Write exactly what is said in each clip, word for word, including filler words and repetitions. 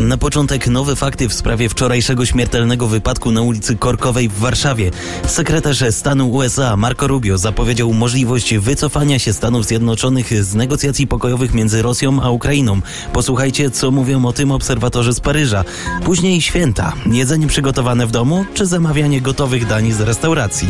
Na początek nowe fakty w sprawie wczorajszego śmiertelnego wypadku na ulicy Korkowej w Warszawie. Sekretarz stanu U S A Marco Rubio zapowiedział możliwość wycofania się Stanów Zjednoczonych z negocjacji pokojowych między Rosją a Ukrainą. Posłuchajcie, co mówią o tym obserwatorzy z Paryża. Później święta. Jedzenie przygotowane w domu, czy zamawianie gotowych dań z restauracji?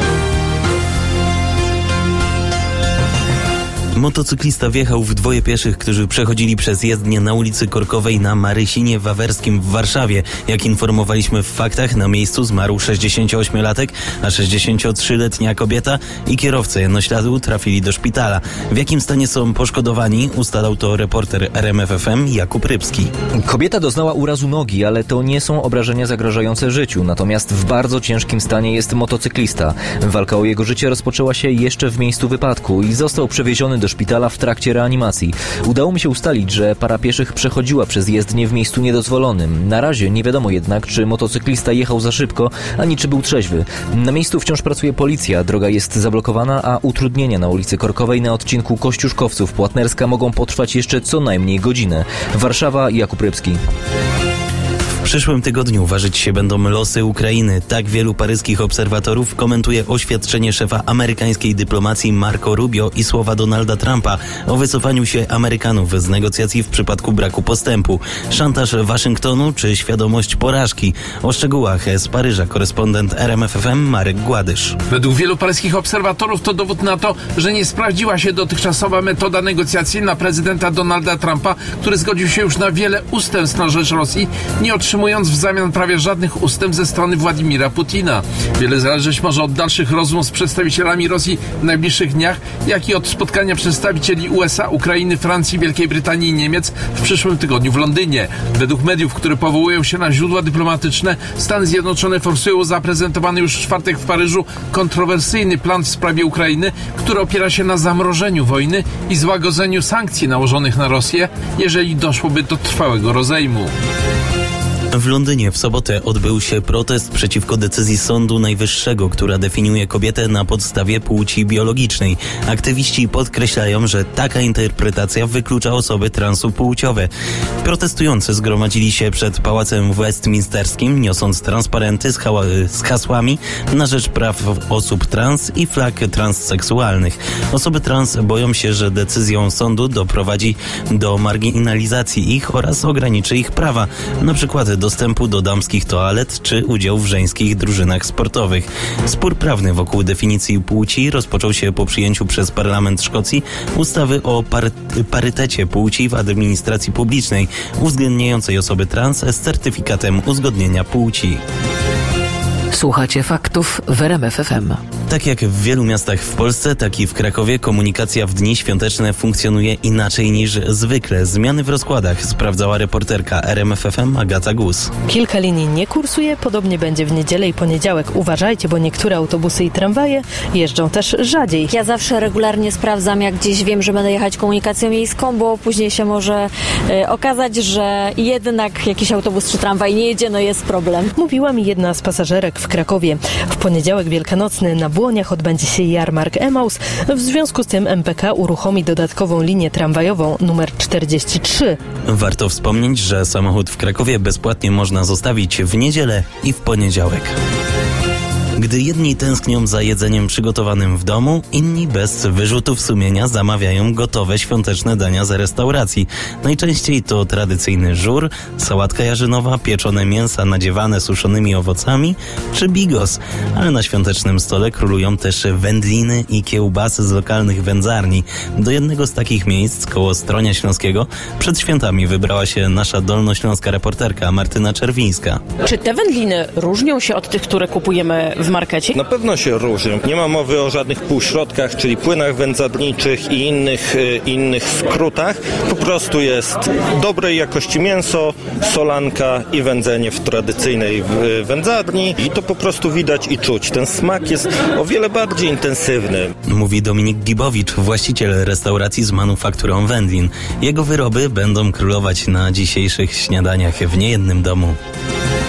Motocyklista wjechał w dwoje pieszych, którzy przechodzili przez jezdnię na ulicy Korkowej na Marysinie Wawerskim w Warszawie. Jak informowaliśmy w faktach, na miejscu zmarł sześćdziesięcioośmiolatek, a sześćdziesięciotrzyletnia kobieta i kierowca jednośladu trafili do szpitala. W jakim stanie są poszkodowani, ustalał to reporter R M F F M Jakub Rybski. Kobieta doznała urazu nogi, ale to nie są obrażenia zagrażające życiu. Natomiast w bardzo ciężkim stanie jest motocyklista. Walka o jego życie rozpoczęła się jeszcze w miejscu wypadku i został przewieziony do szpitala w trakcie reanimacji. Udało mi się ustalić, że para pieszych przechodziła przez jezdnię w miejscu niedozwolonym. Na razie nie wiadomo jednak, czy motocyklista jechał za szybko, ani czy był trzeźwy. Na miejscu wciąż pracuje policja, droga jest zablokowana, a utrudnienia na ulicy Korkowej na odcinku Kościuszkowców-Płatnerska mogą potrwać jeszcze co najmniej godzinę. Warszawa, Jakub Rybski. W przyszłym tygodniu ważyć się będą losy Ukrainy. Tak wielu paryskich obserwatorów komentuje oświadczenie szefa amerykańskiej dyplomacji Marco Rubio i słowa Donalda Trumpa o wycofaniu się Amerykanów z negocjacji w przypadku braku postępu. Szantaż Waszyngtonu czy świadomość porażki? O szczegółach z Paryża korespondent R M F F M Marek Gładysz. Według wielu paryskich obserwatorów to dowód na to, że nie sprawdziła się dotychczasowa metoda negocjacji na prezydenta Donalda Trumpa, który zgodził się już na wiele ustępstw na rzecz Rosji, nie otrzymując w zamian prawie żadnych ustępstw ze strony Władimira Putina. Wiele zależeć może od dalszych rozmów z przedstawicielami Rosji w najbliższych dniach, jak i od spotkania przedstawicieli U S A, Ukrainy, Francji, Wielkiej Brytanii i Niemiec w przyszłym tygodniu w Londynie. Według mediów, które powołują się na źródła dyplomatyczne, Stany Zjednoczone forsują zaprezentowany już w czwartek w Paryżu kontrowersyjny plan w sprawie Ukrainy, który opiera się na zamrożeniu wojny i złagodzeniu sankcji nałożonych na Rosję, jeżeli doszłoby do trwałego rozejmu. W Londynie w sobotę odbył się protest przeciwko decyzji Sądu Najwyższego, która definiuje kobietę na podstawie płci biologicznej. Aktywiści podkreślają, że taka interpretacja wyklucza osoby transpłciowe. Protestujący zgromadzili się przed Pałacem Westminsterskim, niosąc transparenty z, hała- z hasłami na rzecz praw osób trans i flag transseksualnych. Osoby trans boją się, że decyzją sądu doprowadzi do marginalizacji ich oraz ograniczy ich prawa, na przykład dostępu do damskich toalet czy udział w żeńskich drużynach sportowych. Spór prawny wokół definicji płci rozpoczął się po przyjęciu przez Parlament Szkocji ustawy o pary- parytecie płci w administracji publicznej, uwzględniającej osoby trans z certyfikatem uzgodnienia płci. Słuchacie faktów w R M F F M. Tak jak w wielu miastach w Polsce, tak i w Krakowie komunikacja w dni świąteczne funkcjonuje inaczej niż zwykle. Zmiany w rozkładach sprawdzała reporterka R M F F M Agata Gus. Kilka linii nie kursuje, podobnie będzie w niedzielę i poniedziałek. Uważajcie, bo niektóre autobusy i tramwaje jeżdżą też rzadziej. Ja zawsze regularnie sprawdzam, jak gdzieś wiem, że będę jechać komunikacją miejską, bo później się może y, okazać, że jednak jakiś autobus czy tramwaj nie jedzie, no jest problem. Mówiła mi jedna z pasażerek w Krakowie. W poniedziałek wielkanocny na Błoniach odbędzie się jarmark Emaus. W związku z tym M P K uruchomi dodatkową linię tramwajową numer czterdzieści trzy. Warto wspomnieć, że samochód w Krakowie bezpłatnie można zostawić w niedzielę i w poniedziałek. Gdy jedni tęsknią za jedzeniem przygotowanym w domu, inni bez wyrzutów sumienia zamawiają gotowe świąteczne dania z restauracji. Najczęściej to tradycyjny żur, sałatka jarzynowa, pieczone mięsa nadziewane suszonymi owocami czy bigos. Ale na świątecznym stole królują też wędliny i kiełbasy z lokalnych wędzarni. Do jednego z takich miejsc koło Stronia Śląskiego przed świętami wybrała się nasza dolnośląska reporterka Martyna Czerwińska. Czy te wędliny różnią się od tych, które kupujemy w markecie? Na pewno się różnią. Nie ma mowy o żadnych półśrodkach, czyli płynach wędzarniczych i innych, innych skrótach. Po prostu jest dobrej jakości mięso, solanka i wędzenie w tradycyjnej wędzarni i to po prostu widać i czuć. Ten smak jest o wiele bardziej intensywny. Mówi Dominik Gibowicz, właściciel restauracji z manufakturą wędlin. Jego wyroby będą królować na dzisiejszych śniadaniach w niejednym domu.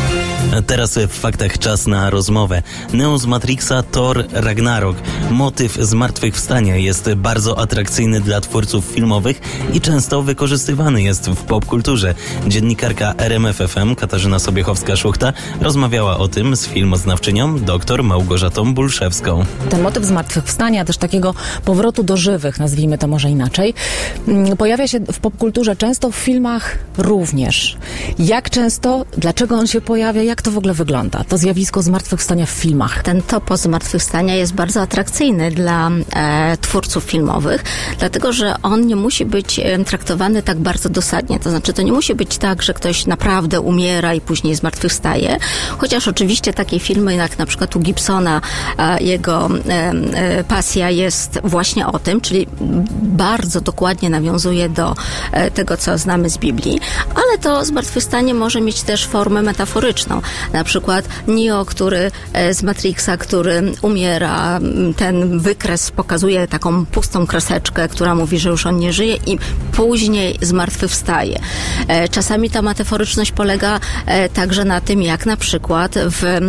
Teraz w faktach czas na rozmowę. Neo z Matrixa, Thor, Ragnarok. Motyw zmartwychwstania jest bardzo atrakcyjny dla twórców filmowych i często wykorzystywany jest w popkulturze. Dziennikarka R M F F M Katarzyna Sobiechowska-Szuchta rozmawiała o tym z filmoznawczynią dr Małgorzatą Bulszewską. Ten motyw zmartwychwstania, też takiego powrotu do żywych, nazwijmy to może inaczej, pojawia się w popkulturze często, w filmach również. Jak często, dlaczego on się pojawia, jak to w ogóle wygląda, to zjawisko zmartwychwstania w filmach? Ten topos zmartwychwstania jest bardzo atrakcyjny dla e, twórców filmowych, dlatego że on nie musi być e, traktowany tak bardzo dosadnie. To znaczy, to nie musi być tak, że ktoś naprawdę umiera i później zmartwychwstaje, chociaż oczywiście takie filmy jak na przykład u Gibsona, e, jego e, e, pasja jest właśnie o tym, czyli bardzo dokładnie nawiązuje do e, tego, co znamy z Biblii, ale to zmartwychwstanie może mieć też formę metaforyczną. Na przykład Neo, który e, z Matrixa, który umiera, ten wykres pokazuje taką pustą kreseczkę, która mówi, że już on nie żyje i później zmartwychwstaje. E, czasami ta metaforyczność polega e, także na tym, jak na przykład w, e,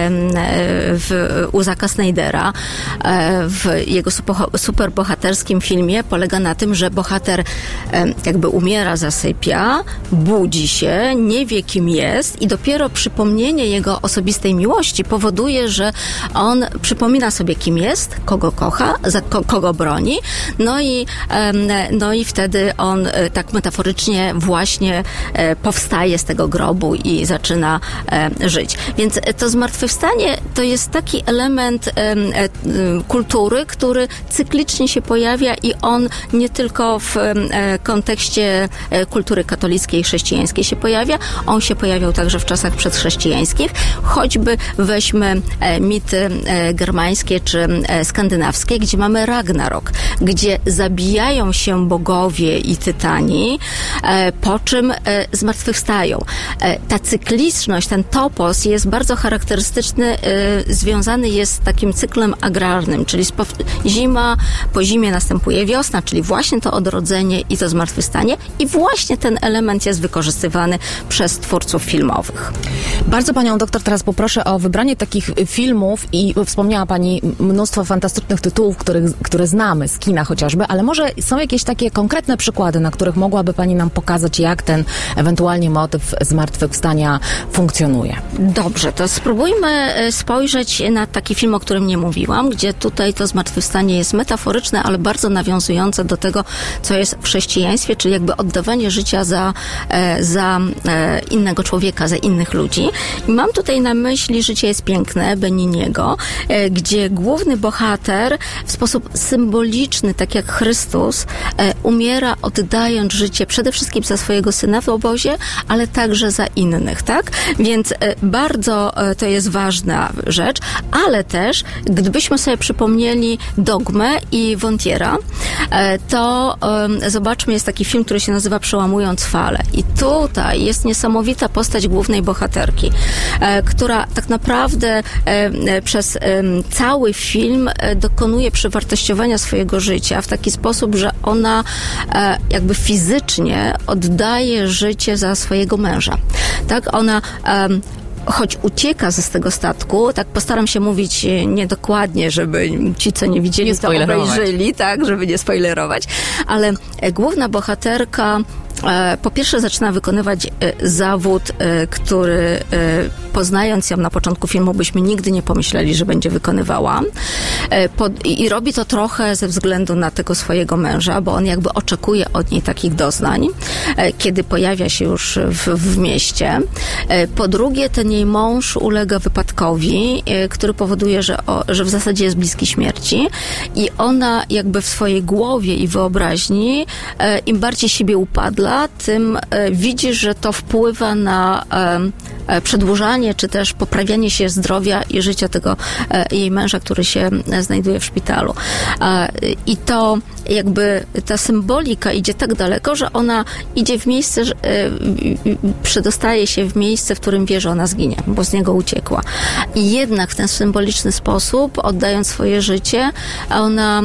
w u Zacka Snydera e, w jego superbohaterskim filmie polega na tym, że bohater e, jakby umiera, zasypia, budzi się, nie wie kim jest i dopiero przypomnienie jego osobistej miłości powoduje, że on przypomina sobie kim jest, kogo kocha, za ko- kogo broni, no i, e, no i wtedy on e, tak metaforycznie właśnie e, powstaje z tego grobu i zaczyna e, żyć. Więc to zmartwychwstanie to jest taki element e, e, kultury, który cyklicznie się pojawia i on nie tylko w e, kontekście e, kultury katolickiej i chrześcijańskiej się pojawia, on się pojawiał także w czasach przedchrześcijańskich, choćby weźmy e, mity e, germańskie czy e, skandynawskie, gdzie mamy Ragnarok, gdzie zabijają się bogowie i tytani, e, po czym e, zmartwychwstają. E, ta cykliczność, ten topos jest bardzo charakterystyczny, e, związany jest z takim cyklem agrarnym, czyli spow- zima, po zimie następuje wiosna, czyli właśnie to odrodzenie i to zmartwychwstanie i właśnie ten element jest wykorzystywany przez twórców filmowych. Bardzo panią doktor teraz poproszę o wybranie takich filmów i wspomniała pani mnóstwo fantastycznych tytułów, których, które znamy z kina chociażby, ale może są jakieś takie konkretne przykłady, na których mogłaby pani nam pokazać, jak ten ewentualnie motyw zmartwychwstania funkcjonuje. Dobrze, to spróbujmy spojrzeć na taki film, o którym nie mówiłam, gdzie tutaj to zmartwychwstanie jest metaforyczne, ale bardzo nawiązujące do tego, co jest w chrześcijaństwie, czyli jakby oddawanie życia za, za innego człowieka, za innych ludzi. I mam tutaj na myśli Życie jest piękne Beniniego, gdzie główny bohater w sposób symboliczny, tak jak Chrystus, umiera oddając życie przede wszystkim za swojego syna w obozie, ale także za innych, tak? Więc bardzo to jest ważna rzecz, ale też, gdybyśmy sobie przypomnieli Dogmę i Wątiera, to zobaczmy, jest taki film, który się nazywa Przełamując fale. I tutaj jest niesamowita postać głównej bohaterki, która tak naprawdę przez cały film dokonuje przewartościowania swojego życia w taki sposób, że ona jakby fizycznie oddaje życie za swojego męża. Tak, ona choć ucieka ze z tego statku, tak postaram się mówić niedokładnie, żeby ci, co nie widzieli, nie to obejrzeli, tak, żeby nie spoilerować, ale główna bohaterka po pierwsze zaczyna wykonywać zawód, który poznając ją na początku filmu byśmy nigdy nie pomyśleli, że będzie wykonywała. I robi to trochę ze względu na tego swojego męża, bo on jakby oczekuje od niej takich doznań, kiedy pojawia się już w, w mieście. Po drugie, ten jej mąż ulega wypadkowi, który powoduje, że, o, że w zasadzie jest bliski śmierci i ona jakby w swojej głowie i wyobraźni im bardziej siebie upadła, tym widzi, że to wpływa na przedłużanie, czy też poprawianie się zdrowia i życia tego jej męża, który się znajduje w szpitalu. I to jakby ta symbolika idzie tak daleko, że ona idzie w miejsce, przedostaje się w miejsce, w którym wie, że ona zginie, bo z niego uciekła. I jednak w ten symboliczny sposób, oddając swoje życie, ona,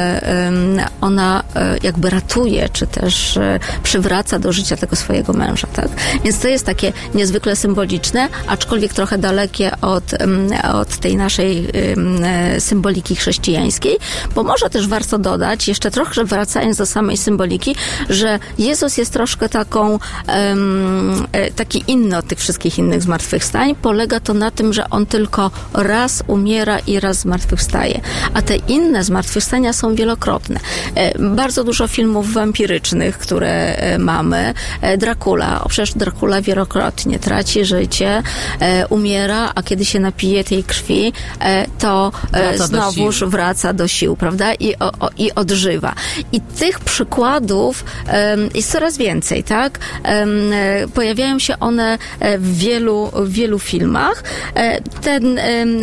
ona jakby ratuje, czy też przywraca do życia tego swojego męża, tak? Więc to jest takie niezwykle symboliczne symboliczne, aczkolwiek trochę dalekie od, od tej naszej symboliki chrześcijańskiej, bo może też warto dodać, jeszcze trochę wracając do samej symboliki, że Jezus jest troszkę taką, taki inny od tych wszystkich innych zmartwychwstań. Polega to na tym, że on tylko raz umiera i raz zmartwychwstaje. A te inne zmartwychwstania są wielokrotne. Bardzo dużo filmów wampirycznych, które mamy. Dracula. O, przecież Dracula wielokrotnie traci życie, umiera, a kiedy się napije tej krwi, to wraca znowuż do wraca do sił, prawda? I, o, o, i odżywa. I tych przykładów jest coraz więcej, tak? Pojawiają się one w wielu, w wielu filmach. Ten,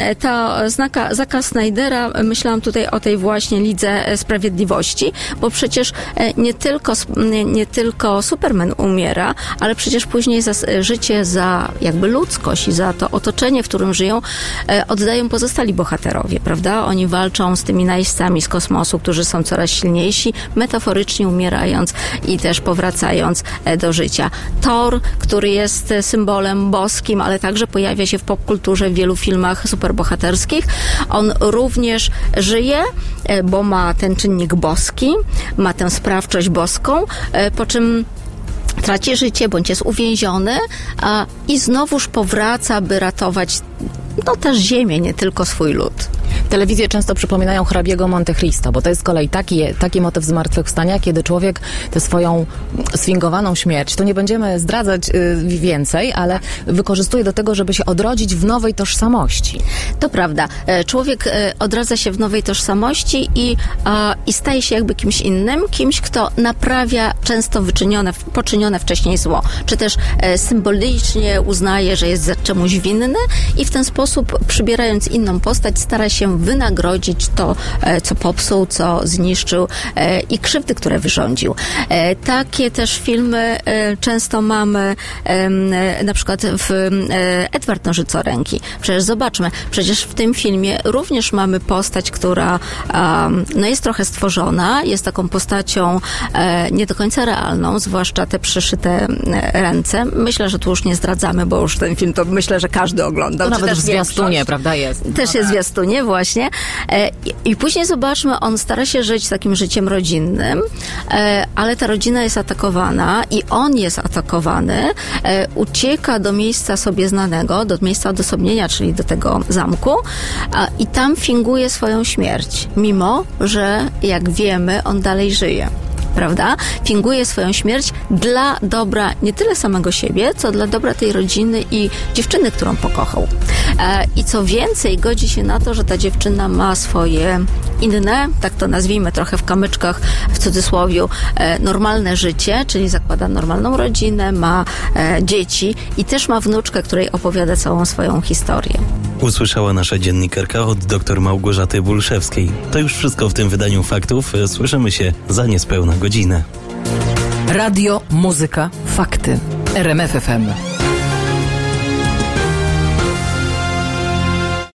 ta znaka, Zacka Snydera, myślałam tutaj o tej właśnie Lidze Sprawiedliwości, bo przecież nie tylko, nie tylko Superman umiera, ale przecież później za życie, za jakby ludzkość i za to otoczenie, w którym żyją, oddają pozostali bohaterowie, prawda? Oni walczą z tymi najeźdźcami z kosmosu, którzy są coraz silniejsi, metaforycznie umierając i też powracając do życia. Thor, który jest symbolem boskim, ale także pojawia się w popkulturze w wielu filmach superbohaterskich. On również żyje, bo ma ten czynnik boski, ma tę sprawczość boską, po czym traci życie, bądź jest uwięziony a, i znowuż powraca, by ratować no też ziemię, nie tylko swój lud. Telewizje często przypominają hrabiego Monte Cristo, bo to jest z kolei taki, taki motyw zmartwychwstania, kiedy człowiek tę swoją sfingowaną śmierć, to nie będziemy zdradzać y, więcej, ale wykorzystuje do tego, żeby się odrodzić w nowej tożsamości. To prawda. Człowiek odradza się w nowej tożsamości i, a, i staje się jakby kimś innym, kimś, kto naprawia często wyczynione, poczynione wcześniej zło, czy też e, symbolicznie uznaje, że jest za czemuś winny i w ten sposób, przybierając inną postać, stara się wynagrodzić to, co popsuł, co zniszczył i krzywdy, które wyrządził. Takie też filmy często mamy na przykład w Edward Nożycoręki. Przecież zobaczmy, przecież w tym filmie również mamy postać, która no jest trochę stworzona, jest taką postacią nie do końca realną, zwłaszcza te przyszyte ręce. Myślę, że tu już nie zdradzamy, bo już ten film to myślę, że każdy oglądał. To nawet w zwiastunie, prawda, jest. Też jest w zwiastunie, właśnie. I, I później zobaczmy, on stara się żyć takim życiem rodzinnym, ale ta rodzina jest atakowana i on jest atakowany, ucieka do miejsca sobie znanego, do miejsca odosobnienia, czyli do tego zamku i tam finguje swoją śmierć, mimo że, jak wiemy, on dalej żyje. Prawda? Finguje swoją śmierć dla dobra nie tyle samego siebie, co dla dobra tej rodziny i dziewczyny, którą pokochał. E, I co więcej, godzi się na to, że ta dziewczyna ma swoje inne, tak to nazwijmy trochę w kamyczkach, w cudzysłowiu, e, normalne życie, czyli zakłada normalną rodzinę, ma e, dzieci i też ma wnuczkę, której opowiada całą swoją historię. Usłyszała nasza dziennikarka od dr Małgorzaty Bulszewskiej. To już wszystko w tym wydaniu faktów. Słyszymy się za niespełna godzinę. Radio, muzyka, fakty. R M F F M.